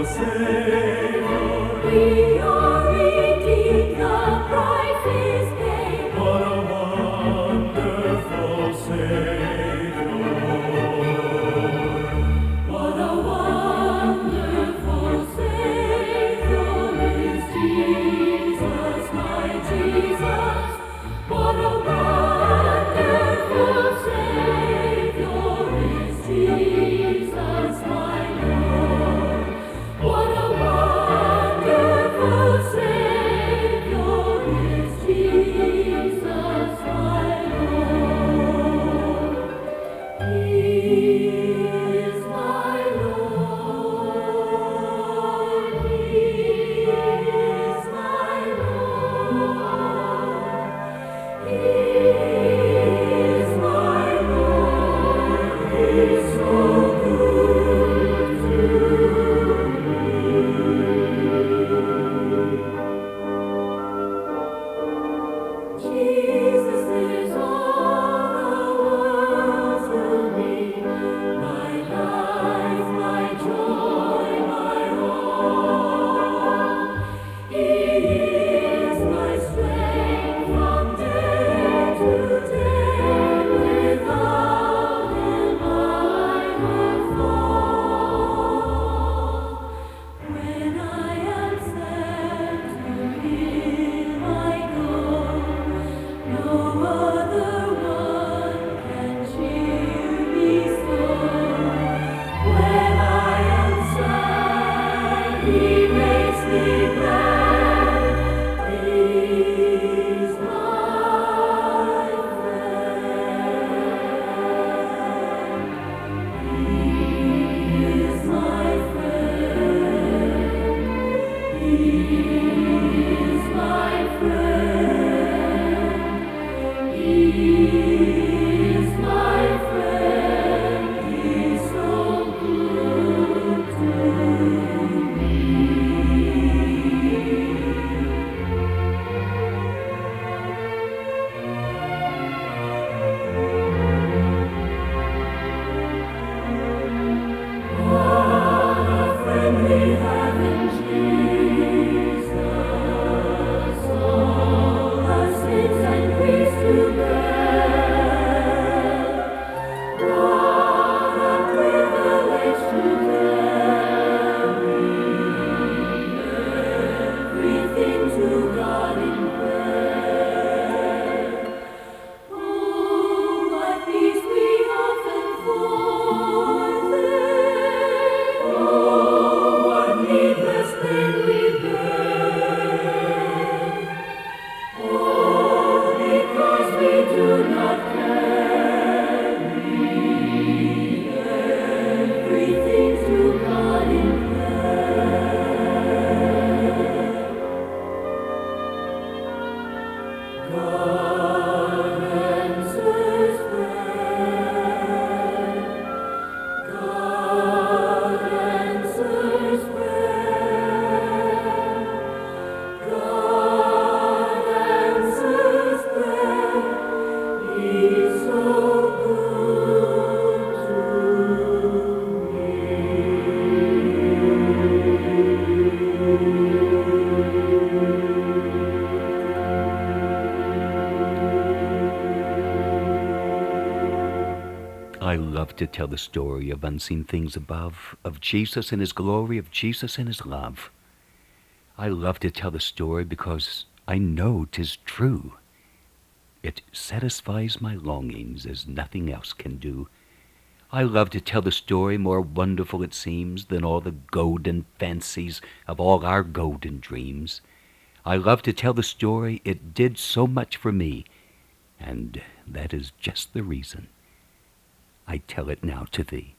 We are redeemed, the price is paid. What a wonderful Savior. What a wonderful Savior is Jesus, my Jesus. What a wonderful Savior is Jesus, my Lord. What a wonderful Savior is Jesus, my Lord. He is my Lord. He is my Lord. He is my Lord. He's so good to me. Jesus is all the world to me. My life, my joy, my all. He is my strength from day to day. Without Him I would fall. When I am sad, to Him I go. No other one can cheer me so. When I am sad, He makes me glad. He's my friend. He is my friend. He is my friend. He is my friend. He's so good to me. What a friend we have in Jesus, all our sins and griefs to bear. What a privilege to carry everything to God in prayer. Oh, what peace we often forfeit. Oh, what needless pain we bear. Oh, because we do not carry everything to God in prayer. God answers prayer. God answers prayer. God answers prayer. He's so good to I love to tell the story of unseen things above, of Jesus and His glory, of Jesus and His love. I love to tell the story because I know 'tis true. It satisfies my longings as nothing else can do. I love to tell the story, more wonderful it seems than all the golden fancies of all our golden dreams. I love to tell the story, it did so much for me, and that is just the reason I tell it now to thee.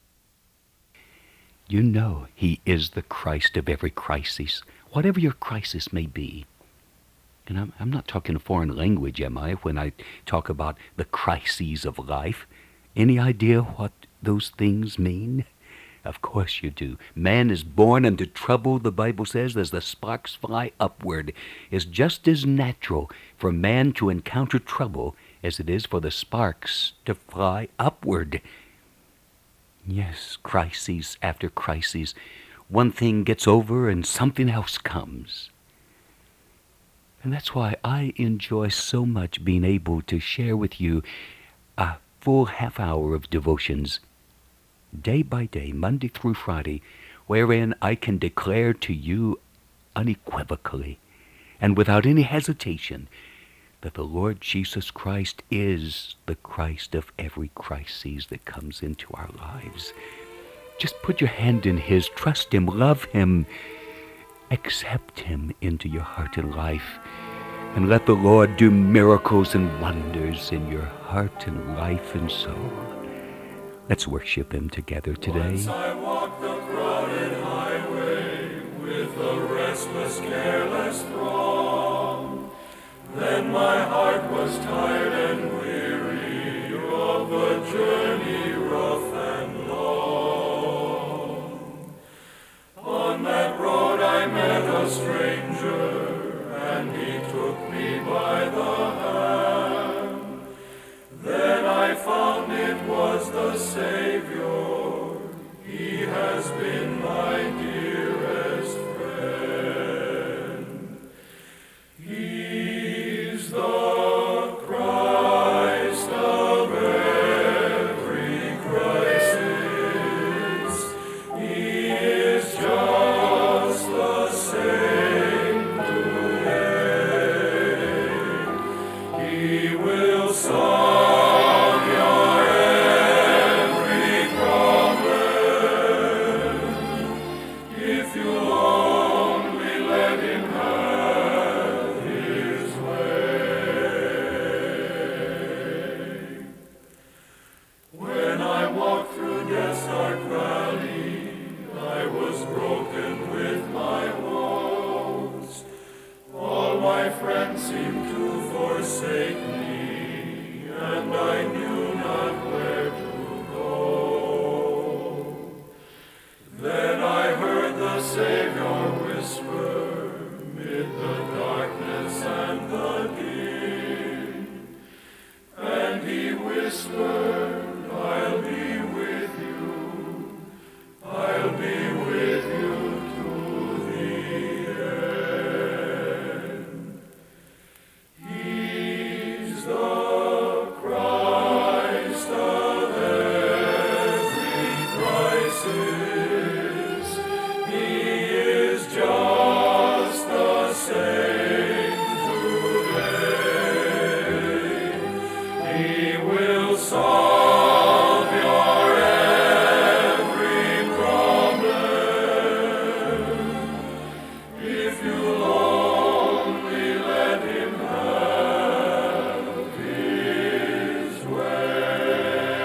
You know He is the Christ of every crisis, whatever your crisis may be. And I'm not talking a foreign language, am I, when I talk about the crises of life? Any idea what those things mean? Of course you do. Man is born into trouble, the Bible says, as the sparks fly upward. It's just as natural for man to encounter trouble as it is for the sparks to fly upward. Yes, crises after crises. one thing gets over and something else comes. And that's why I enjoy so much being able to share with you a full half hour of devotions, day by day, Monday through Friday, wherein I can declare to you unequivocally and without any hesitation that the Lord Jesus Christ is the Christ of every crisis that comes into our lives. Just put your hand in His, trust Him, love Him, accept Him into your heart and life, and let the Lord do miracles and wonders in your heart and life and soul. Let's worship Him together today. Once I walked the crowded highway with a restless, careless throng. Then my heart was tired and weary of the journey rough and long. On that road I met a stranger, and he took me by the hand. Then I found it was the Savior. He has been my dearest friend. He's the Christ of every crisis. He is just the same today. He will solve your every problem if you only let Him have His way. When I walked through death's dark valley, I was broken with my woes. All my friends seemed to forsake me, and I knew not where to go. Then I heard the Savior whisper mid the darkness and the din, and He whispered, I'll be with you, I'll be with you to the end. He's the Christ of every crisis. He is just the same today. He will solve your every problem if you'll only let Him have His way.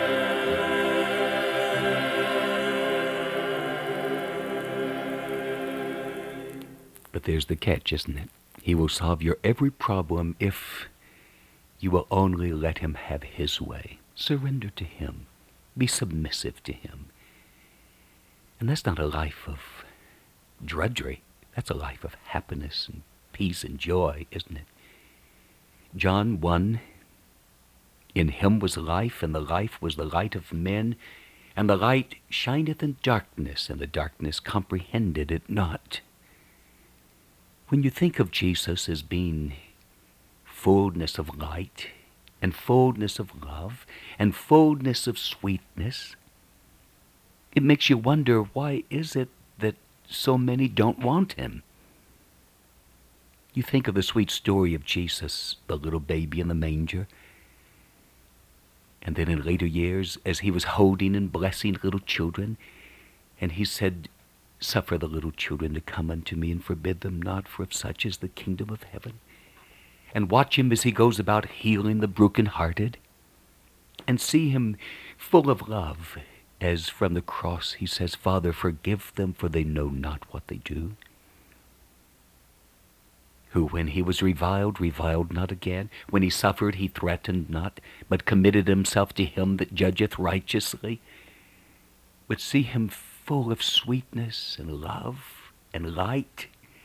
But there's the catch, isn't it? He will solve your every problem if you will only let Him have His way. Surrender to Him. Be submissive to Him. And that's not a life of drudgery. That's a life of happiness and peace and joy, isn't it? John 1, in Him was life, and the life was the light of men, and the light shineth in darkness, and the darkness comprehended it not. When you think of Jesus as being fullness of light, and fullness of love, and fullness of sweetness, it makes you wonder, why is it that so many don't want Him? You think of the sweet story of Jesus, the little baby in the manger, and then in later years, as He was holding and blessing little children, and He said, Suffer the little children to come unto me, and forbid them not, for of such is the kingdom of heaven. And watch Him as He goes about healing the brokenhearted, and see Him full of love, as from the cross He says, Father, forgive them, for they know not what they do. Who, when He was reviled, reviled not again. When He suffered, He threatened not, but committed Himself to Him that judgeth righteously. But see Him full of sweetness and love and light.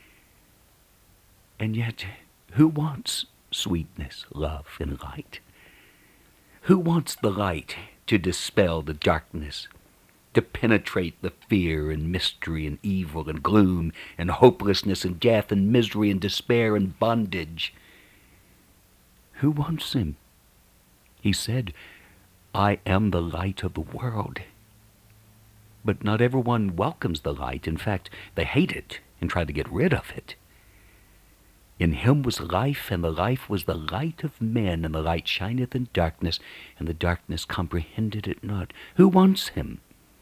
And yet, who wants sweetness, love, and light? Who wants the light to dispel the darkness to penetrate the fear and mystery and evil and gloom and hopelessness and death and misery and despair and bondage. Who wants him? He said, I am the light of the world. But not everyone welcomes the light. In fact, they hate it and try to get rid of it. In him was life, and the life was the light of men, and the light shineth in darkness, and the darkness comprehended it not. Who wants him?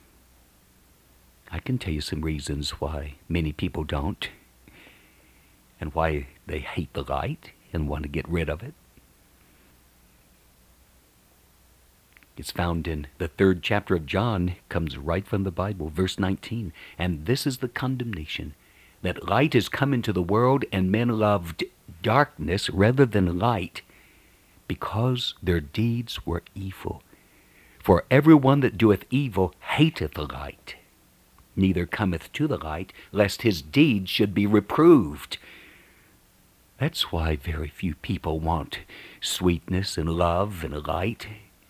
I can tell you some reasons why many people don't, and why they hate the light and want to get rid of it. It's found in the 3rd chapter of John, comes right from the Bible, verse 19. And this is the condemnation, that light is come into the world, and men loved darkness rather than light, because their deeds were evil. For everyone that doeth evil hateth the light, neither cometh to the light, lest his deeds should be reproved. That's why very few people want sweetness and love and light,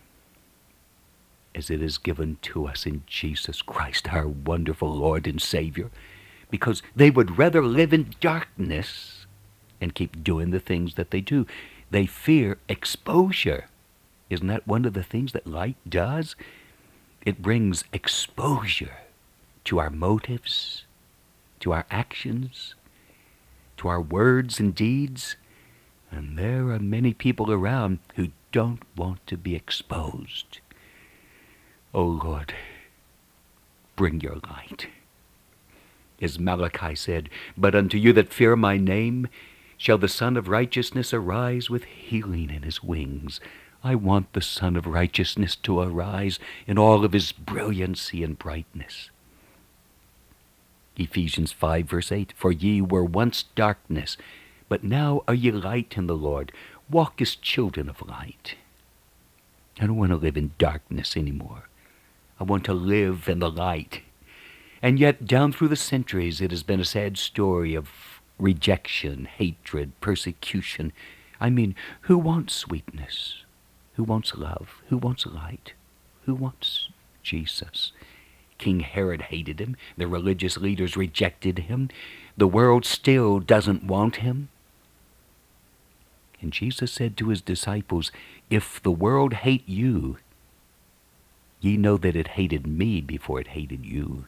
as it is given to us in Jesus Christ, our wonderful Lord and Savior, because they would rather live in darkness and keep doing the things that they do. They fear exposure. Isn't that one of the things that light does? It brings exposure to our motives, to our actions, to our words and deeds. And there are many people around who don't want to be exposed. Oh Lord, bring your light. As Malachi said, but unto you that fear my name shall the Son of Righteousness arise with healing in his wings. I want the Son of Righteousness to arise in all of his brilliancy and brightness. Ephesians 5 verse 8, for ye were once darkness, but now are ye light in the Lord. Walk as children of light. I don't want to live in darkness anymore. I want to live in the light. And yet, down through the centuries, it has been a sad story of rejection, hatred, persecution. I mean, who wants sweetness? Who wants love? Who wants light? Who wants Jesus? King Herod hated him. The religious leaders rejected him. The world still doesn't want him. And Jesus said to his disciples, if the world hate you, ye know that it hated me before it hated you.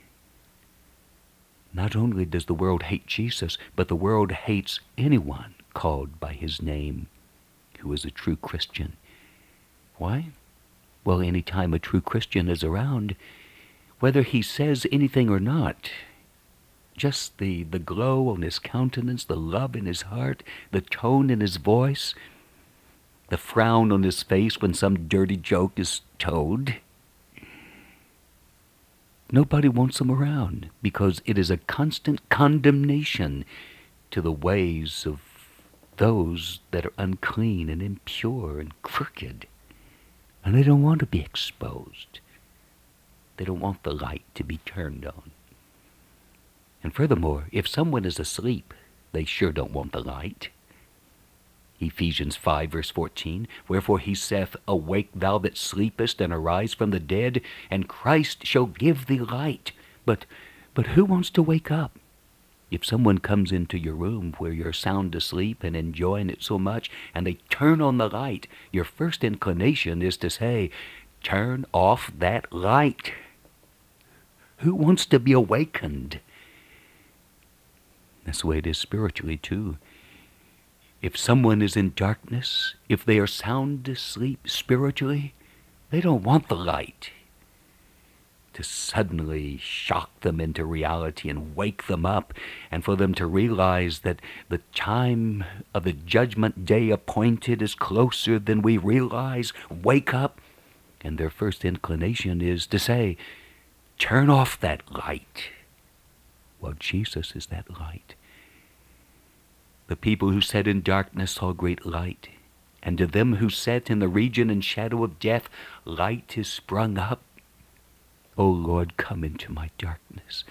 Not only does the world hate Jesus, but the world hates anyone called by his name who is a true Christian. Why? Well, any time a true Christian is around, whether he says anything or not, just the glow on his countenance, the love in his heart, the tone in his voice, the frown on his face when some dirty joke is told. Nobody wants him around because it is a constant condemnation to the ways of those that are unclean and impure and crooked. And they don't want to be exposed. They don't want the light to be turned on. And furthermore, if someone is asleep, they sure don't want the light. Ephesians 5 verse 14, wherefore he saith, awake thou that sleepest, and arise from the dead, and Christ shall give thee light. But who wants to wake up? If someone comes into your room where you're sound asleep and enjoying it so much, and they turn on the light, your first inclination is to say, turn off that light. Who wants to be awakened? That's the way it is spiritually too. If someone is in darkness, if they are sound asleep spiritually, they don't want the light to suddenly shock them into reality and wake them up, and for them to realize that the time of the judgment day appointed is closer than we realize. Wake up. And their first inclination is to say, turn off that light. Well, Jesus is that light. The people who sat in darkness saw great light, and to them who sat in the region and shadow of death, light is sprung up. O Lord, come into my darkness.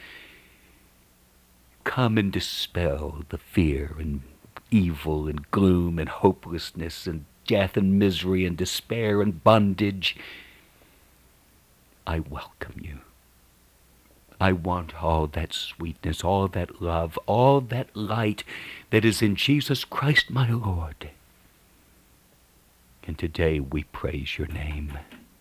Come and dispel the fear and evil and gloom and hopelessness and death and misery and despair and bondage. I welcome you. I want all that sweetness, all that love, all that light that is in Jesus Christ my Lord. And today we praise your name.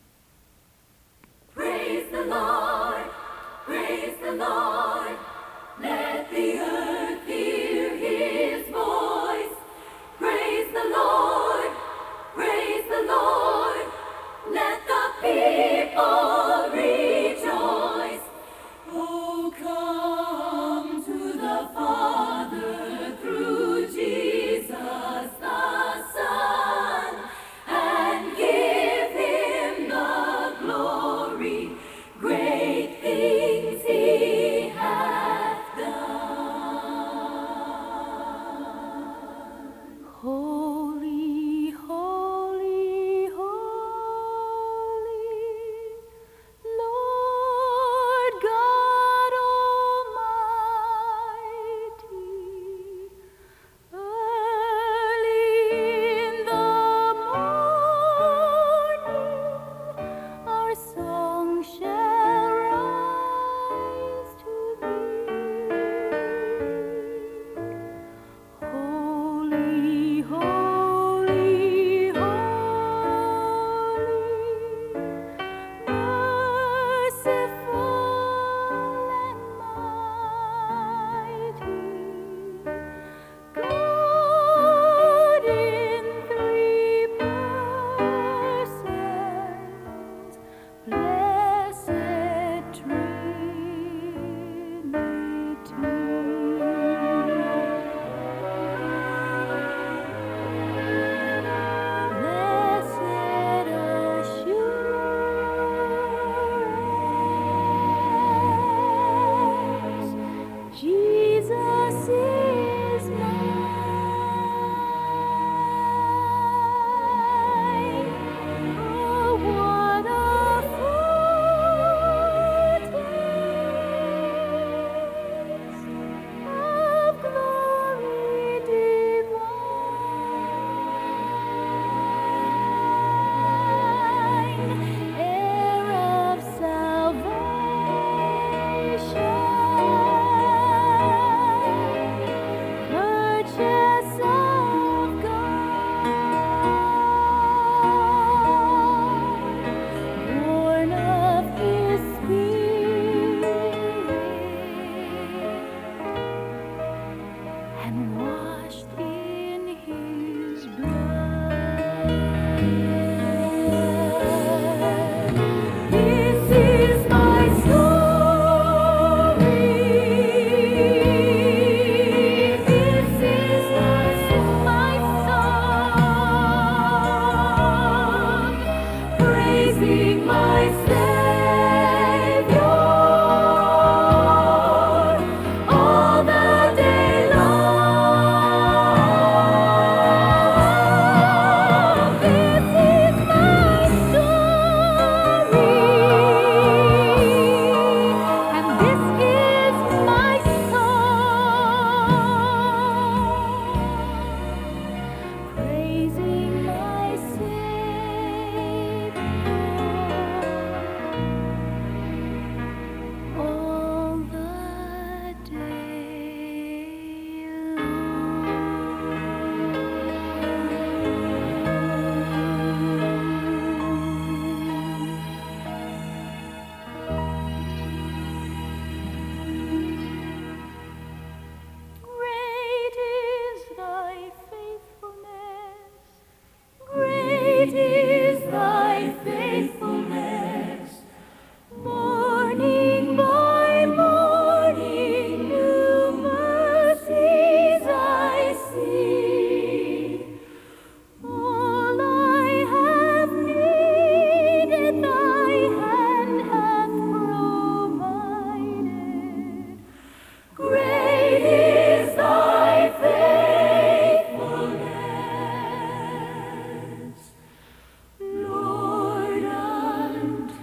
Praise the Lord, praise the Lord. Let the earth hear his voice. Praise the Lord, praise the Lord. Let the people rejoice. Oh, come to the Father through Jesus the Son, and give him the glory. Great things he hath done. Holy, holy, holy, Lord God Almighty. Early in the morning, our song shall rise to thee. Holy, holy, holy, merciful and mighty, God in three persons, blessed assurance, Jesus is mine. Oh, what a foretaste of glory divine, heir of salvation, purchase of God, born of his Spirit, and washed in his blood. This is my story. This is my song, praising my Savior all the day long. This is my story, and this is my song, praising my Savior all the day long. Great is thy faithfulness. Great is thy faithfulness. Morning by morning, new mercies I see. All I have needed, thy hand hath provided. Great is thy faithfulness, Lord, unto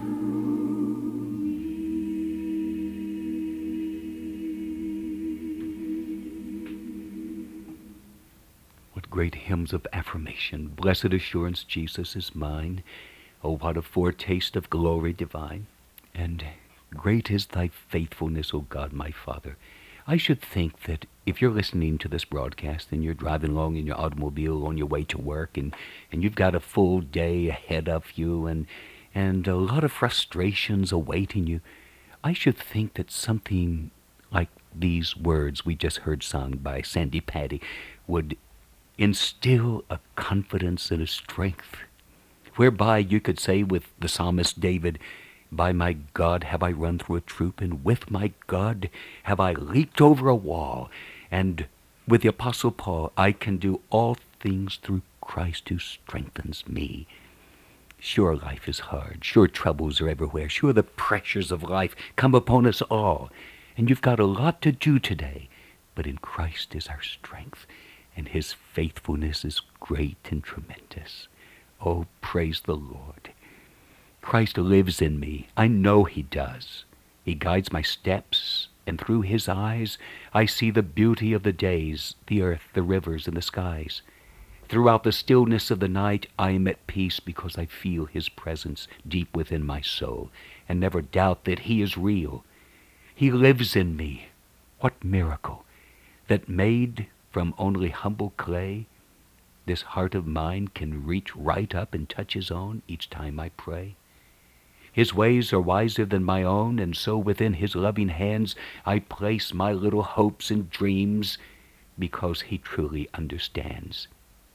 What great hymns of affirmation. Blessed assurance, Jesus is mine. Oh, what a foretaste of glory divine. And great is thy faithfulness, O God, my Father. I should think that if you're listening to this broadcast and you're driving along in your automobile on your way to work and you've got a full day ahead of you and a lot of frustrations awaiting you, I should think that something like these words we just heard sung by Sandy Patty would instill a confidence and a strength whereby you could say with the psalmist David, by my God have I run through a troop, and with my God have I leaped over a wall. And with the Apostle Paul, I can do all things through Christ who strengthens me. Sure, life is hard. Sure, troubles are everywhere. Sure, the pressures of life come upon us all. And you've got a lot to do today. But in Christ is our strength, and his faithfulness is great and tremendous. Oh, praise the Lord. Christ lives in me. I know he does. He guides my steps, and through his eyes I see the beauty of the days, the earth, the rivers, and the skies. Throughout the stillness of the night I am at peace because I feel his presence deep within my soul, and never doubt that he is real. He lives in me. What miracle! That made from only humble clay, this heart of mine can reach right up and touch his own each time I pray. His ways are wiser than my own, and so within his loving hands I place my little hopes and dreams, because he truly understands.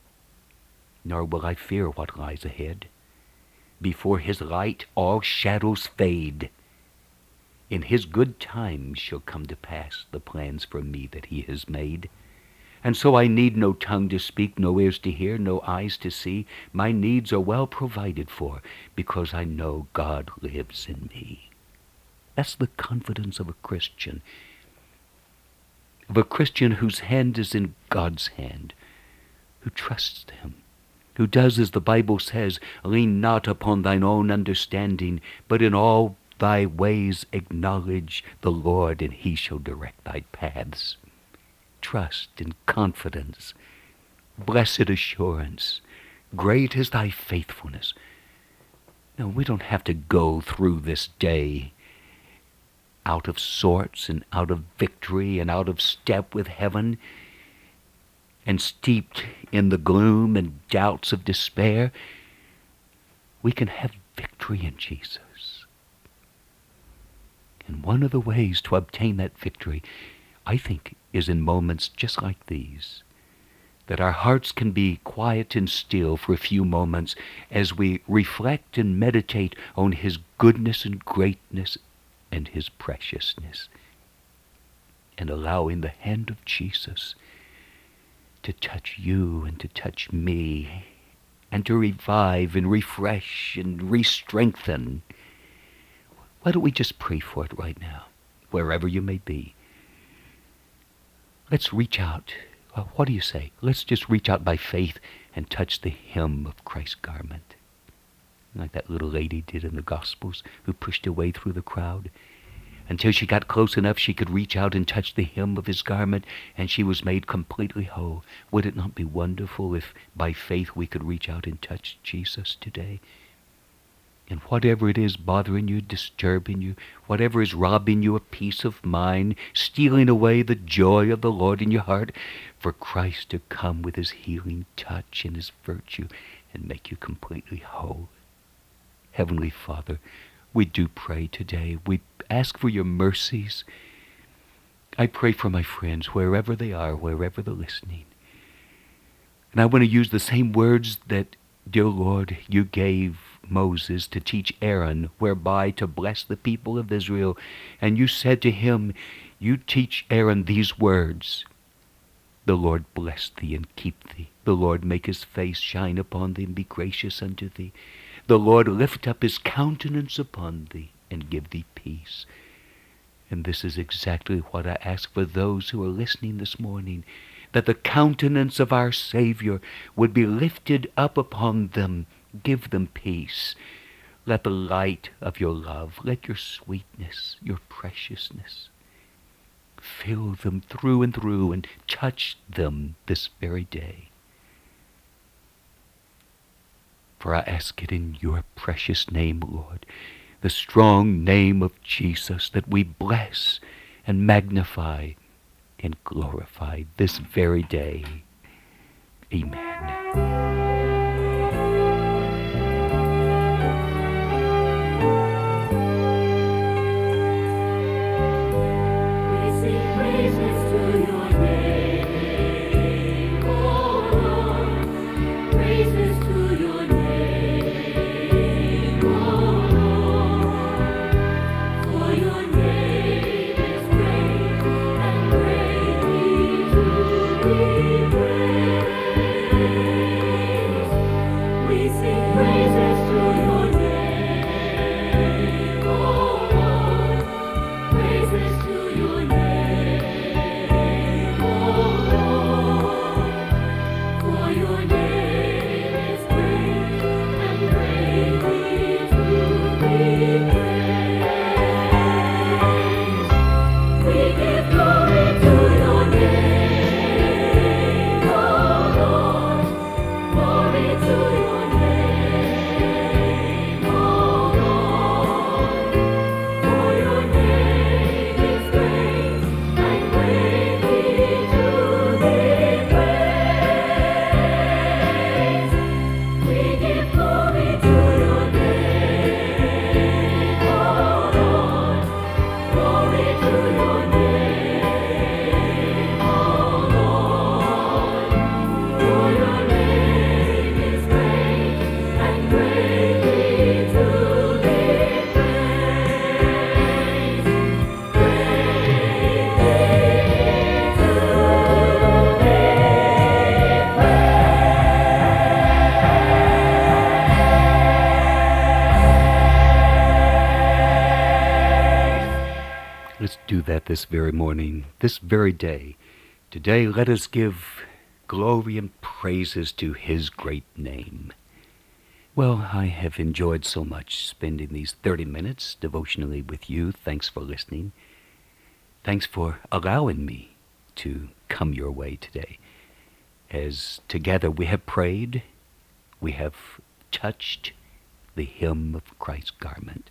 Nor will I fear what lies ahead. Before his light all shadows fade. In his good time shall come to pass the plans for me that he has made. And so I need no tongue to speak, no ears to hear, no eyes to see. My needs are well provided for, because I know God lives in me. That's the confidence of a Christian whose hand is in God's hand, who trusts him, who does as the Bible says, lean not upon thine own understanding, but in all thy ways acknowledge the Lord, and he shall direct thy paths. Trust and confidence, blessed assurance, great is thy faithfulness. No, we don't have to go through this day out of sorts and out of victory and out of step with heaven and steeped in the gloom and doubts of despair. We can have victory in Jesus. And one of the ways to obtain that victory, I think, is in moments just like these, that our hearts can be quiet and still for a few moments as we reflect and meditate on his goodness and greatness and his preciousness, and allowing the hand of Jesus to touch you and to touch me, and to revive and refresh and re-strengthen. Why don't we just pray for it right now, wherever you may be? Let's reach out. What do you say? Let's just reach out by faith and touch the hem of Christ's garment, like that little lady did in the Gospels, who pushed her way through the crowd until she got close enough she could reach out and touch the hem of his garment, and she was made completely whole. Would it not be wonderful if by faith we could reach out and touch Jesus today? And whatever it is bothering you, disturbing you, whatever is robbing you of peace of mind, stealing away the joy of the Lord in your heart, for Christ to come with his healing touch and his virtue and make you completely whole. Heavenly Father, we do pray today. We ask for your mercies. I pray for my friends, wherever they are, wherever they're listening. And I want to use the same words that, dear Lord, you gave Moses to teach Aaron, whereby to bless the people of Israel. And you said to him, you teach Aaron these words: the Lord bless thee and keep thee. The Lord make his face shine upon thee and be gracious unto thee. The Lord lift up his countenance upon thee and give thee peace. And this is exactly what I ask for those who are listening this morning, that the countenance of our Savior would be lifted up upon them. Give them peace. Let the light of your love, let your sweetness, your preciousness, fill them through and through and touch them this very day. For I ask it in your precious name, Lord. the strong name of Jesus that we bless and magnify and glorify this very day. Amen. Let's do that this very morning, this very day. Today, let us give glory and praises to His great name. Well, I have enjoyed so much spending these 30 minutes devotionally with you. Thanks for listening. Thanks for allowing me to come your way today. As together we have prayed, we have touched the hem of Christ's garment.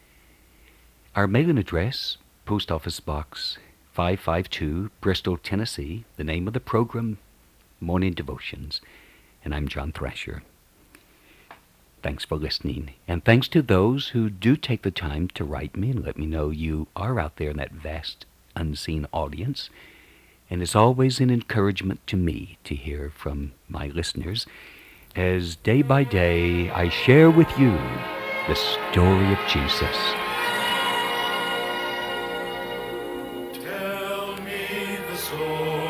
Our mailing address, Post Office Box 552, Bristol, Tennessee. The name of the program, Morning Devotions. And I'm John Thrasher. Thanks for listening. And thanks to those who do take the time to write me and let me know you are out there in that vast, unseen audience. And it's always an encouragement to me to hear from my listeners as day by day I share with you the story of Jesus. Tell me the story